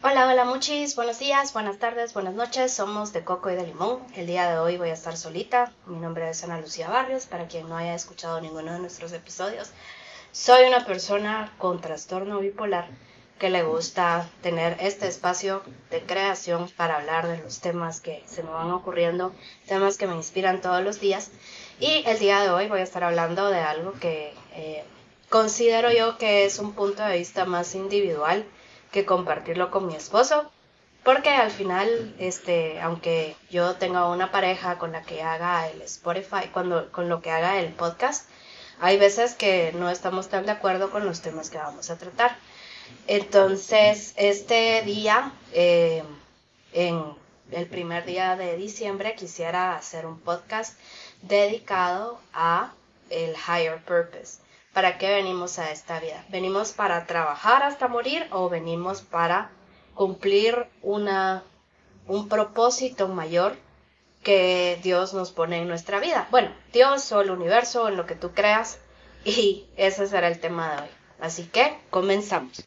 Hola, hola muchis, buenos días, buenas tardes, buenas noches, somos de Coco y de Limón. El día de hoy voy a estar solita, mi nombre es Ana Lucía Barrios, para quien no haya escuchado ninguno de nuestros episodios. Soy una persona con trastorno bipolar que le gusta tener este espacio de creación para hablar de los temas que se me van ocurriendo, temas que me inspiran todos los días. Y el día de hoy voy a estar hablando de algo que considero yo que es un punto de vista más individual que compartirlo con mi esposo, porque al final, aunque yo tenga una pareja con la que haga el Spotify, con lo que haga el podcast, hay veces que no estamos tan de acuerdo con los temas que vamos a tratar. Entonces, este día, en el primer día de diciembre, quisiera hacer un podcast dedicado a el higher purpose. ¿Para qué venimos a esta vida? ¿Venimos para trabajar hasta morir o venimos para cumplir un propósito mayor que Dios nos pone en nuestra vida? Bueno, Dios o el universo, en lo que tú creas, y ese será el tema de hoy. Así que comenzamos.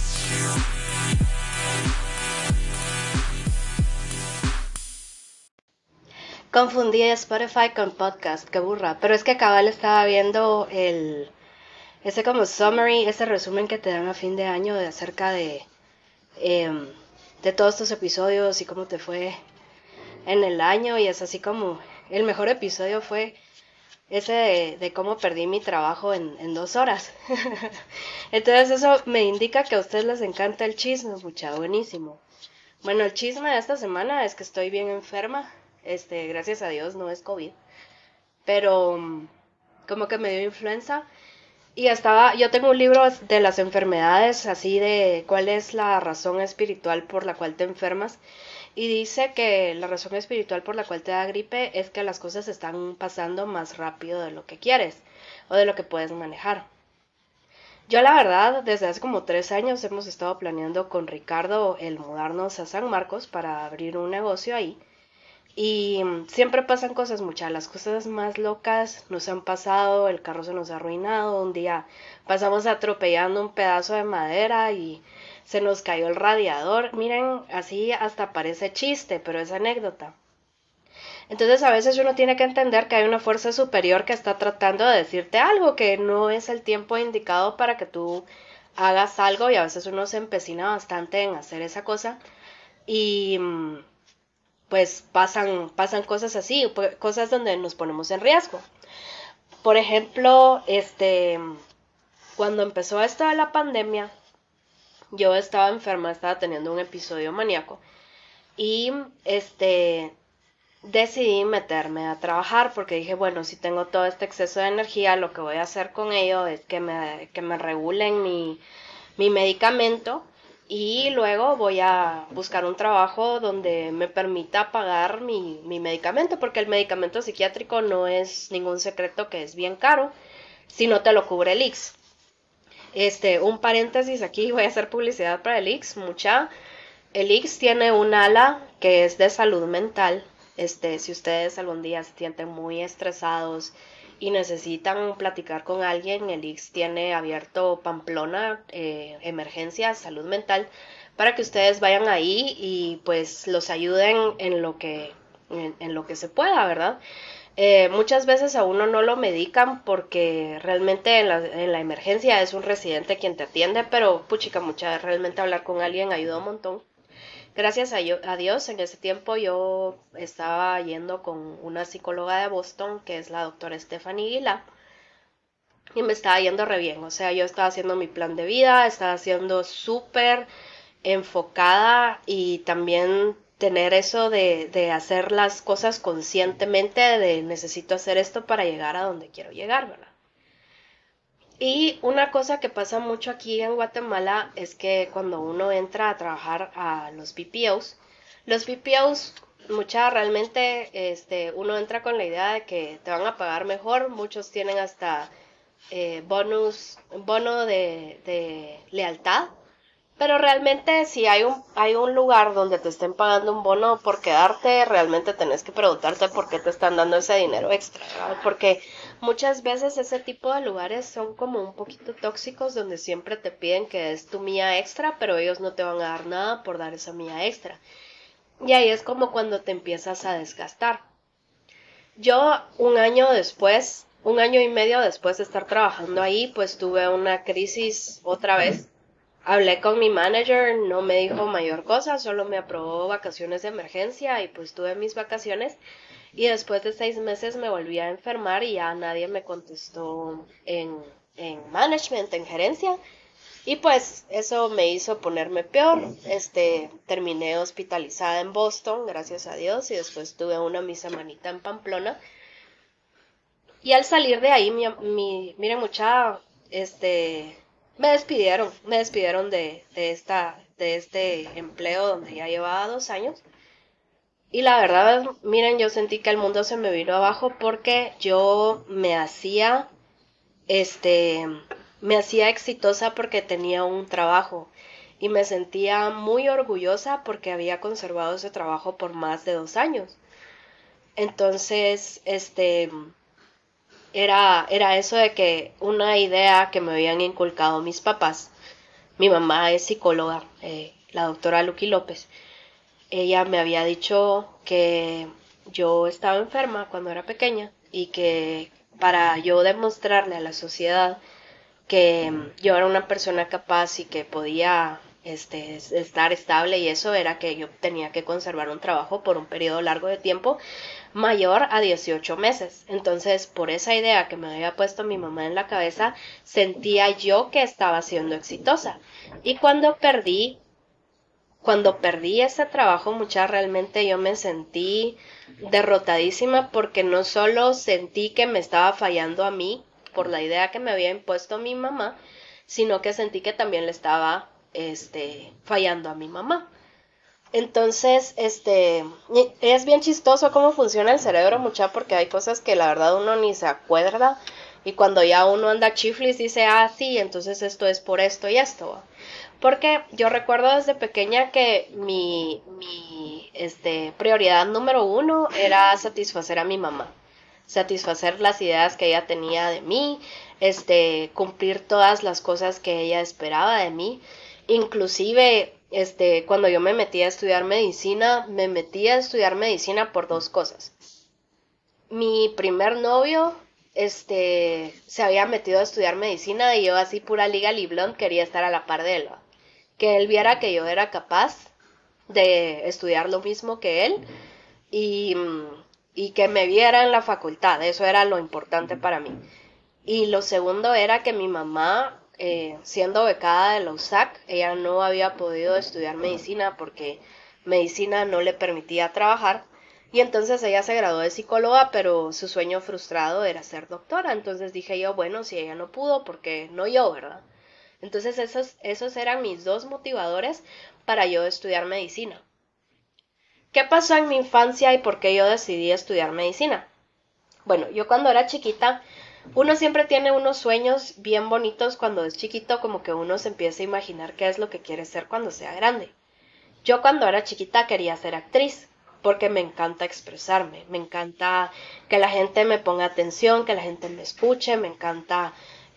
Confundí Spotify con podcast, qué burra. Pero es que cabal estaba viendo ese como summary, ese resumen que te dan a fin de año de acerca de todos tus episodios y cómo te fue en el año. Y es así como el mejor episodio fue ese de cómo perdí mi trabajo en 2 horas. Entonces eso me indica que a ustedes les encanta el chisme, mucha, buenísimo. Bueno, el chisme de esta semana es que estoy bien enferma. Gracias a Dios no es COVID, pero como que me dio influenza y yo tengo un libro de las enfermedades, así de cuál es la razón espiritual por la cual te enfermas, y dice que la razón espiritual por la cual te da gripe es que las cosas están pasando más rápido de lo que quieres o de lo que puedes manejar. Yo la verdad, desde hace como 3 años hemos estado planeando con Ricardo el mudarnos a San Marcos para abrir un negocio ahí. Y siempre pasan cosas muchas, las cosas más locas nos han pasado, el carro se nos ha arruinado, un día pasamos atropellando un pedazo de madera y se nos cayó el radiador. Miren, así hasta parece chiste, pero es anécdota. Entonces a veces uno tiene que entender que hay una fuerza superior que está tratando de decirte algo, que no es el tiempo indicado para que tú hagas algo, y a veces uno se empecina bastante en hacer esa cosa y pues pasan cosas así, cosas donde nos ponemos en riesgo. Por ejemplo, cuando empezó esto de la pandemia, yo estaba enferma, estaba teniendo un episodio maníaco y decidí meterme a trabajar porque dije, bueno, si tengo todo este exceso de energía, lo que voy a hacer con ello es que me regulen mi medicamento, y luego voy a buscar un trabajo donde me permita pagar mi medicamento, porque el medicamento psiquiátrico no es ningún secreto que es bien caro si no te lo cubre el IX. Un paréntesis aquí, voy a hacer publicidad para el IX, mucha. El IX tiene un ala que es de salud mental. Si ustedes algún día se sienten muy estresados y necesitan platicar con alguien, el IX tiene abierto Pamplona, emergencias, salud mental, para que ustedes vayan ahí y pues los ayuden en lo que se pueda, ¿verdad? Muchas veces a uno no lo medican porque realmente en la emergencia es un residente quien te atiende, pero puchica, realmente hablar con alguien ayuda un montón. Gracias a Dios, en ese tiempo yo estaba yendo con una psicóloga de Boston, que es la doctora Stephanie Guila, y me estaba yendo re bien. O sea, yo estaba haciendo mi plan de vida, estaba siendo súper enfocada, y también tener eso de hacer las cosas conscientemente, de necesito hacer esto para llegar a donde quiero llegar, ¿verdad? Y una cosa que pasa mucho aquí en Guatemala es que cuando uno entra a trabajar a los BPOs, realmente uno entra con la idea de que te van a pagar mejor. Muchos tienen hasta bono de lealtad, pero realmente si hay un lugar donde te estén pagando un bono por quedarte, realmente tenés que preguntarte por qué te están dando ese dinero extra, ¿verdad? Porque Muchas veces ese tipo de lugares son como un poquito tóxicos donde siempre te piden que des tu milla extra, pero ellos no te van a dar nada por dar esa milla extra. Y ahí es como cuando te empiezas a desgastar. Yo un año después, un año y medio después de estar trabajando ahí, pues tuve una crisis otra vez. Hablé con mi manager, no me dijo mayor cosa, solo me aprobó vacaciones de emergencia y pues tuve mis vacaciones. Y después de 6 meses me volví a enfermar y ya nadie me contestó en management, en gerencia. Y pues eso me hizo ponerme peor. Terminé hospitalizada en Boston, gracias a Dios, y después tuve una mi semanita en Pamplona. Y al salir de ahí, miren mucha, me despidieron de este empleo donde ya llevaba 2 años. Y la verdad, miren, yo sentí que el mundo se me vino abajo porque yo este, me hacía exitosa porque tenía un trabajo y me sentía muy orgullosa porque había conservado ese trabajo por más de 2 años. Entonces, era eso de que una idea que me habían inculcado mis papás. Mi mamá es psicóloga, la doctora Lucky López. Ella me había dicho que yo estaba enferma cuando era pequeña y que para yo demostrarle a la sociedad que yo era una persona capaz y que podía estar estable, y eso era que yo tenía que conservar un trabajo por un periodo largo de tiempo mayor a 18 meses. Entonces, por esa idea que me había puesto mi mamá en la cabeza, sentía yo que estaba siendo exitosa. Y cuando perdí ese trabajo, mucha, realmente yo me sentí derrotadísima porque no solo sentí que me estaba fallando a mí por la idea que me había impuesto mi mamá, sino que sentí que también le estaba fallando a mi mamá. Entonces, es bien chistoso cómo funciona el cerebro, mucha, porque hay cosas que la verdad uno ni se acuerda, y cuando ya uno anda chiflis dice, ah, sí, entonces esto es por esto y esto. Porque yo recuerdo desde pequeña que mi prioridad número uno era satisfacer a mi mamá, satisfacer las ideas que ella tenía de mí, cumplir todas las cosas que ella esperaba de mí. Inclusive, cuando yo me metí a estudiar medicina por dos cosas. Mi primer novio, se había metido a estudiar medicina y yo así pura liga liblón quería estar a la par de él, ¿va? Que él viera que yo era capaz de estudiar lo mismo que él y, y que me viera en la facultad, eso era lo importante para mí. Y lo segundo era que mi mamá, siendo becada de la USAC, ella no había podido estudiar medicina porque medicina no le permitía trabajar. Y entonces ella se graduó de psicóloga, pero su sueño frustrado era ser doctora. Entonces dije yo, bueno, si ella no pudo, ¿por qué no yo, verdad? Entonces esos eran mis dos motivadores para yo estudiar medicina. ¿Qué pasó en mi infancia y por qué yo decidí estudiar medicina? Bueno, yo cuando era chiquita, uno siempre tiene unos sueños bien bonitos cuando es chiquito, como que uno se empieza a imaginar qué es lo que quiere ser cuando sea grande. Yo cuando era chiquita quería ser actriz, porque me encanta expresarme, me encanta que la gente me ponga atención, que la gente me escuche, me encanta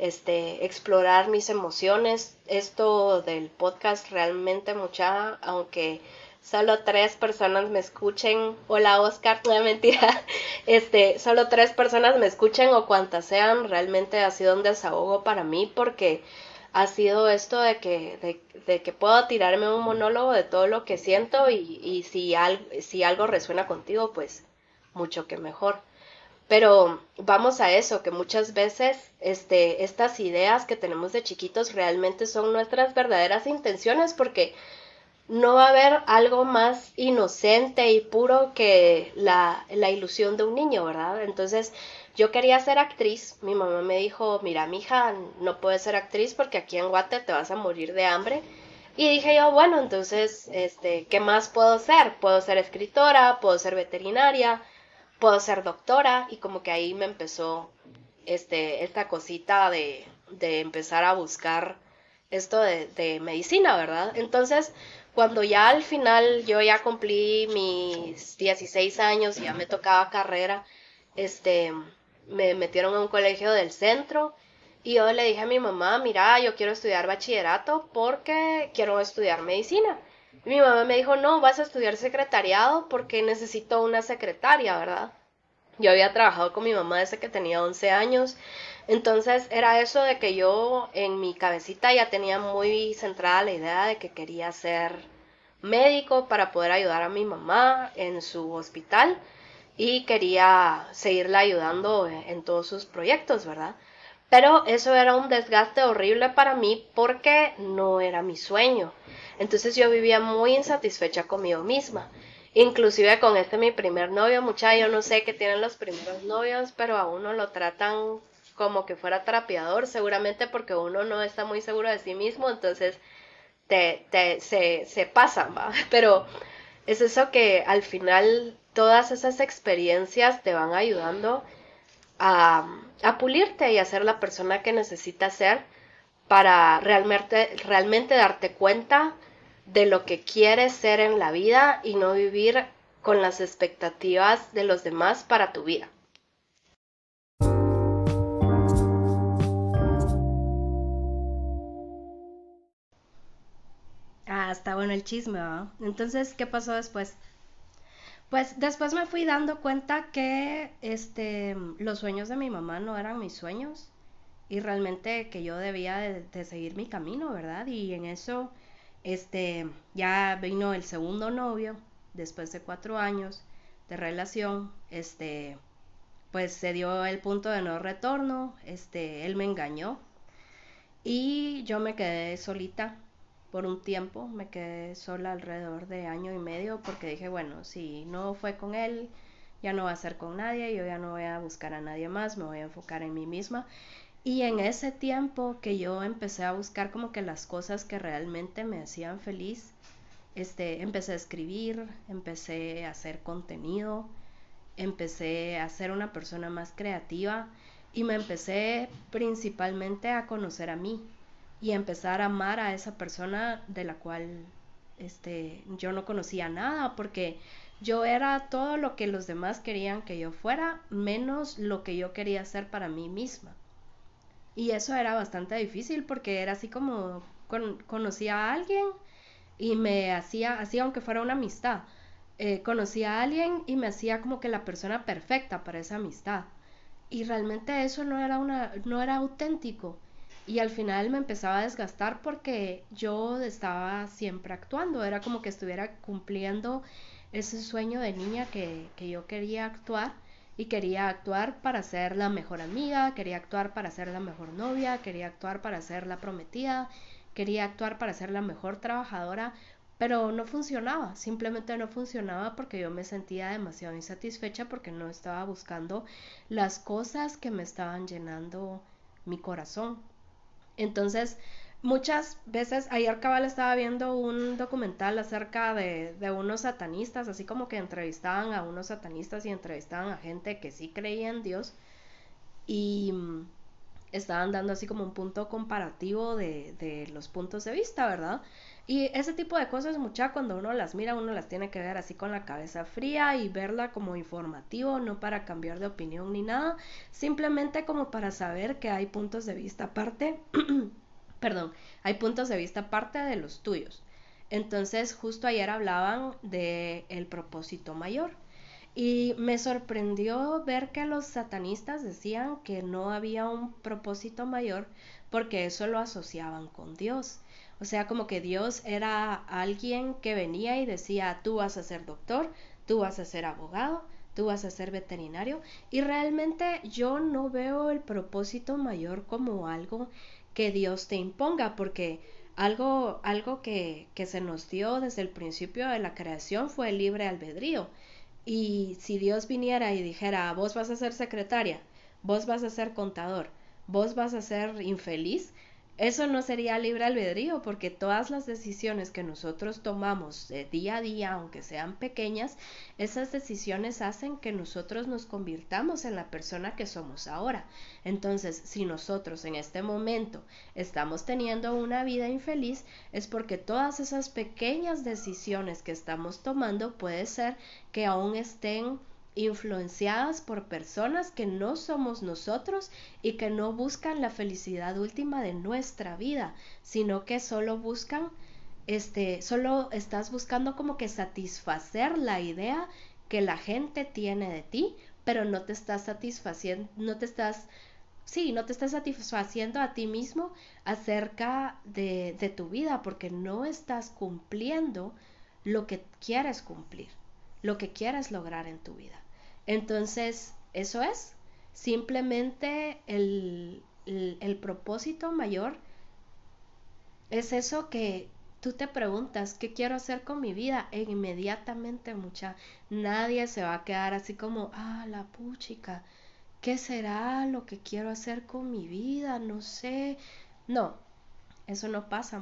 explorar mis emociones. Esto del podcast realmente mucha, aunque solo 3 personas me escuchen, hola Oscar, no es mentira, solo 3 personas me escuchen o cuantas sean, realmente ha sido un desahogo para mí porque ha sido esto de que puedo tirarme un monólogo de todo lo que siento y si algo resuena contigo, pues mucho que mejor. Pero vamos a eso, que muchas veces estas ideas que tenemos de chiquitos realmente son nuestras verdaderas intenciones, porque no va a haber algo más inocente y puro que la ilusión de un niño, ¿verdad? Entonces, yo quería ser actriz. Mi mamá me dijo, mira, mija, no puedes ser actriz porque aquí en Guate te vas a morir de hambre. Y dije yo, bueno, entonces, ¿qué más puedo ser? Puedo ser escritora, puedo ser veterinaria, puedo ser doctora. Y como que ahí me empezó esta cosita de empezar a buscar esto de medicina, ¿verdad? Entonces, cuando ya al final yo ya cumplí mis 16 años y ya me tocaba carrera, este, me metieron a un colegio del centro y yo le dije a mi mamá, mira, yo quiero estudiar bachillerato porque quiero estudiar medicina. Y mi mamá me dijo, no, vas a estudiar secretariado porque necesito una secretaria, ¿verdad? Yo había trabajado con mi mamá desde que tenía 11 años, entonces era eso de que yo en mi cabecita ya tenía muy centrada la idea de que quería ser médico para poder ayudar a mi mamá en su hospital y quería seguirla ayudando en todos sus proyectos, ¿verdad? Pero eso era un desgaste horrible para mí porque no era mi sueño. Entonces yo vivía muy insatisfecha conmigo misma. Inclusive con mi primer novio, muchacho, yo no sé qué tienen los primeros novios, pero a uno lo tratan como que fuera trapeador, seguramente porque uno no está muy seguro de sí mismo, entonces se pasan, ¿va? Pero es eso que al final todas esas experiencias te van ayudando a pulirte y a ser la persona que necesitas ser para realmente darte cuenta de lo que quieres ser en la vida y no vivir con las expectativas de los demás para tu vida. Ah, está bueno el chisme, ¿va? Entonces, ¿qué pasó después? Pues después me fui dando cuenta que los sueños de mi mamá no eran mis sueños y realmente que yo debía de seguir mi camino, ¿verdad? Y en eso ya vino el segundo novio después de 4 años de relación, pues se dio el punto de no retorno, él me engañó y yo me quedé solita por un tiempo, me quedé sola alrededor de año y medio porque dije, bueno, si no fue con él, ya no va a ser con nadie, yo ya no voy a buscar a nadie más, me voy a enfocar en mí misma. Y en ese tiempo que yo empecé a buscar como que las cosas que realmente me hacían feliz, empecé a escribir, empecé a hacer contenido, empecé a ser una persona más creativa y me empecé principalmente a conocer a mí y a empezar a amar a esa persona de la cual yo no conocía nada porque yo era todo lo que los demás querían que yo fuera menos lo que yo quería ser para mí misma. Y eso era bastante difícil porque era así como conocía a alguien y me hacía, así aunque fuera una amistad, conocía a alguien y me hacía como que la persona perfecta para esa amistad. Y realmente eso no era auténtico. Y al final me empezaba a desgastar porque yo estaba siempre actuando, era como que estuviera cumpliendo ese sueño de niña que yo quería actuar y quería actuar para ser la mejor amiga, quería actuar para ser la mejor novia, quería actuar para ser la prometida, quería actuar para ser la mejor trabajadora, pero no funcionaba, simplemente no funcionaba porque yo me sentía demasiado insatisfecha porque no estaba buscando las cosas que me estaban llenando mi corazón. Entonces, muchas veces, ayer cabal estaba viendo un documental acerca de unos satanistas, así como que entrevistaban a unos satanistas y entrevistaban a gente que sí creía en Dios y estaban dando así como un punto comparativo de los puntos de vista, ¿verdad? Y ese tipo de cosas, mucha, cuando uno las mira, uno las tiene que ver así con la cabeza fría y verla como informativo, no para cambiar de opinión ni nada, simplemente como para saber que hay puntos de vista aparte, perdón, hay puntos de vista aparte de los tuyos. Entonces, justo ayer hablaban de el propósito mayor. Y me sorprendió ver que los satanistas decían que no había un propósito mayor porque eso lo asociaban con Dios. O sea, como que Dios era alguien que venía y decía, tú vas a ser doctor, tú vas a ser abogado, tú vas a ser veterinario. Y realmente yo no veo el propósito mayor como algo que Dios te imponga, porque algo que se nos dio desde el principio de la creación fue el libre albedrío. Y si Dios viniera y dijera, vos vas a ser secretaria, vos vas a ser contador, vos vas a ser infeliz, eso no sería libre albedrío, porque todas las decisiones que nosotros tomamos de día a día, aunque sean pequeñas, esas decisiones hacen que nosotros nos convirtamos en la persona que somos ahora. Entonces, si nosotros en este momento estamos teniendo una vida infeliz, es porque todas esas pequeñas decisiones que estamos tomando puede ser que aún estén influenciadas por personas que no somos nosotros y que no buscan la felicidad última de nuestra vida, sino que solo buscan, solo estás buscando como que satisfacer la idea que la gente tiene de ti, pero no te estás satisfaciendo, no te estás satisfaciendo a ti mismo acerca de tu vida, porque no estás cumpliendo lo que quieres cumplir, lo que quieres lograr en tu vida. Entonces, eso es simplemente el propósito mayor. Es eso que tú te preguntas, ¿qué quiero hacer con mi vida? E inmediatamente, nadie se va a quedar así como, la puchica, ¿qué será lo que quiero hacer con mi vida? No sé. No, eso no pasa,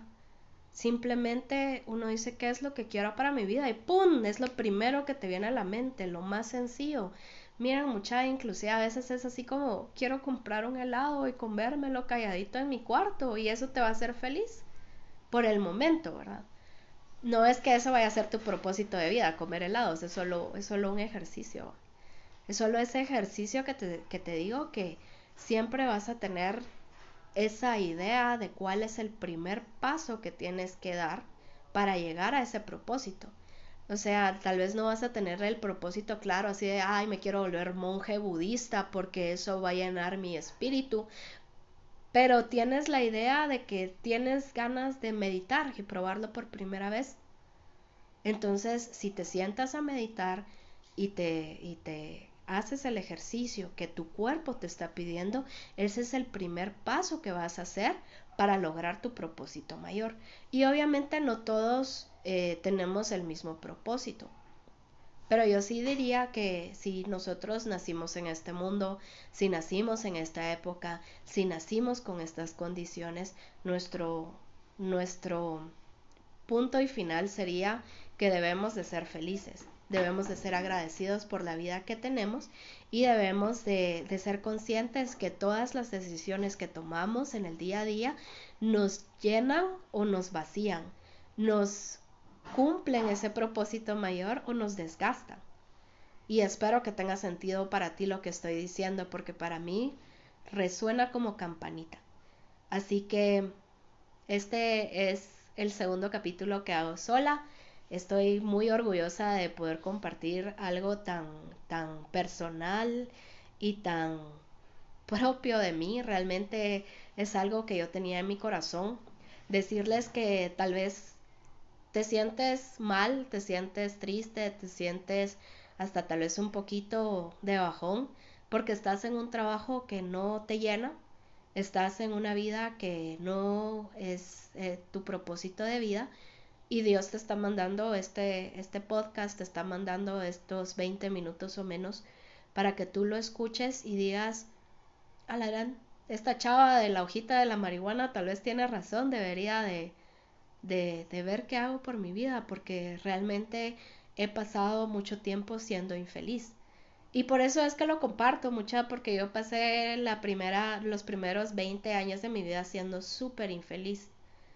Simplemente uno dice qué es lo que quiero para mi vida y ¡pum! Es lo primero que te viene a la mente, lo más sencillo. Miren, inclusive a veces es así como quiero comprar un helado y comérmelo calladito en mi cuarto y eso te va a hacer feliz por el momento, ¿verdad? No es que eso vaya a ser tu propósito de vida, comer helados, es solo un ejercicio. Es solo ese ejercicio que te digo que siempre vas a tener esa idea de cuál es el primer paso que tienes que dar para llegar a ese propósito. O sea, tal vez no vas a tener el propósito claro así de, me quiero volver monje budista porque eso va a llenar mi espíritu, pero tienes la idea de que tienes ganas de meditar y probarlo por primera vez. Entonces, si te sientas a meditar y te haces el ejercicio que tu cuerpo te está pidiendo, ese es el primer paso que vas a hacer para lograr tu propósito mayor. Y obviamente no todos tenemos el mismo propósito. Pero yo sí diría que si nosotros nacimos en este mundo, si nacimos en esta época, si nacimos con estas condiciones, nuestro punto y final sería que debemos de ser felices, debemos de ser agradecidos por la vida que tenemos y debemos de ser conscientes que todas las decisiones que tomamos en el día a día nos llenan o nos vacían, nos cumplen ese propósito mayor o nos desgastan. Y espero que tenga sentido para ti lo que estoy diciendo, porque para mí resuena como campanita. Así que este es el segundo capítulo que hago sola. Estoy muy orgullosa de poder compartir algo tan personal y tan propio de mí. Realmente es algo que yo tenía en mi corazón. Decirles que tal vez te sientes mal, te sientes triste, te sientes hasta tal vez un poquito de bajón porque estás en un trabajo que no te llena, estás en una vida que no es tu propósito de vida y Dios te está mandando este podcast, te está mandando estos 20 minutos o menos para que tú lo escuches y digas, alarán, esta chava de la hojita de la marihuana tal vez tiene razón, debería de ver qué hago por mi vida, porque realmente he pasado mucho tiempo siendo infeliz. Y por eso es que lo comparto porque yo pasé los primeros 20 años de mi vida siendo súper infeliz.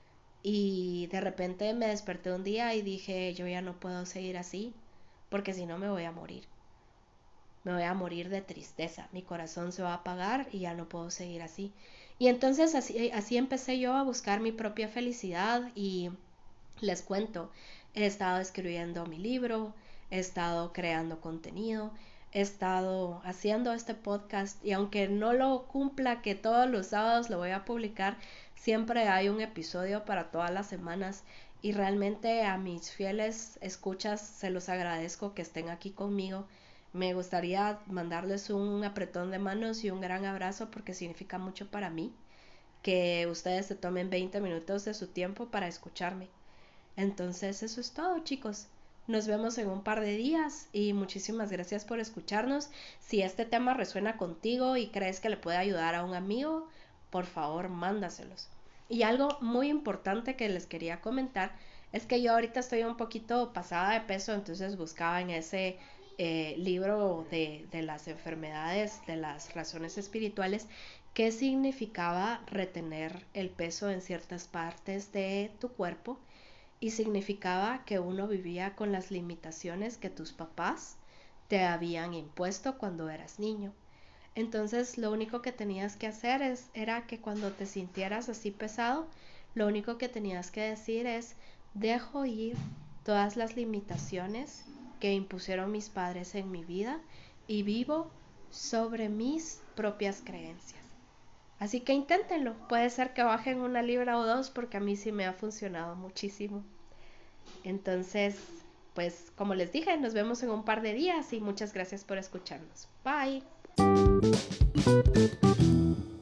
Y de repente me desperté un día y dije, yo ya no puedo seguir así, porque si no me voy a morir. Me voy a morir de tristeza, mi corazón se va a apagar y ya no puedo seguir así. Y entonces así empecé yo a buscar mi propia felicidad y les cuento, he estado escribiendo mi libro, he estado creando contenido, he estado haciendo este podcast y aunque no lo cumpla que todos los sábados lo voy a publicar, siempre hay un episodio para todas las semanas y realmente a mis fieles escuchas se los agradezco que estén aquí conmigo. Me gustaría mandarles un apretón de manos y un gran abrazo porque significa mucho para mí que ustedes se tomen 20 minutos de su tiempo para escucharme. Entonces eso es todo, chicos. Nos vemos en un par de días y muchísimas gracias por escucharnos. Si este tema resuena contigo y crees que le puede ayudar a un amigo, por favor, mándaselos. Y algo muy importante que les quería comentar es que yo ahorita estoy un poquito pasada de peso, entonces buscaba en ese libro de las enfermedades, de las razones espirituales, qué significaba retener el peso en ciertas partes de tu cuerpo y significaba que uno vivía con las limitaciones que tus papás te habían impuesto cuando eras niño. Entonces lo único que tenías que hacer era que cuando te sintieras así pesado, lo único que tenías que decir es: dejo ir todas las limitaciones que impusieron mis padres en mi vida y vivo sobre mis propias creencias. Así que inténtenlo, puede ser que bajen 1 libra o 2 porque a mí sí me ha funcionado muchísimo. Entonces, pues como les dije, nos vemos en un par de días y muchas gracias por escucharnos. Bye.